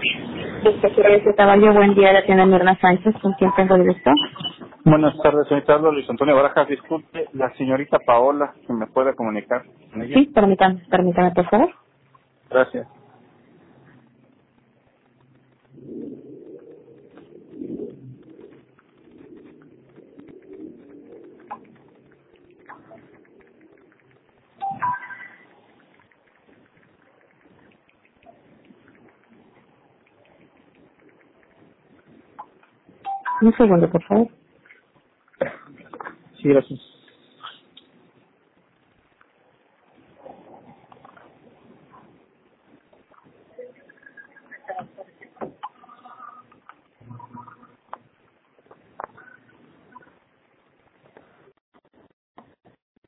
Desde Caballo, buen día, la tienda Mirna Sánchez, ¿con quién tengo el gusto? Buenas tardes, señorita. Hablo Luis Antonio Barajas. Disculpe, la señorita Paola, que me pueda comunicar con ella. Sí, permítame, por favor. Gracias. Un segundo, por favor. Sí, gracias.